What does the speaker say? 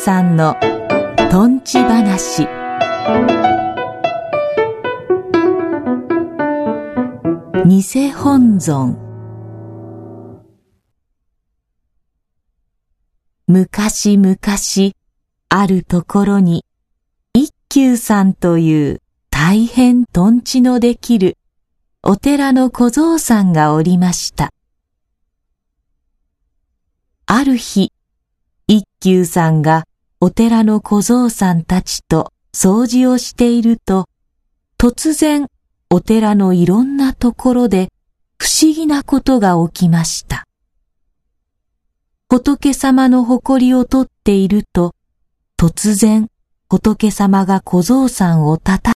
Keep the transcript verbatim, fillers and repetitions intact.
さんのとんち話。偽本尊。昔々あるところに一休さんという大変とんちのできるお寺の小僧さんがおりました。ある日、一休さんがお寺の小僧さんたちと掃除をしていると、突然お寺のいろんなところで不思議なことが起きました。仏様の誇りを取っていると、突然仏様が小僧さんを叩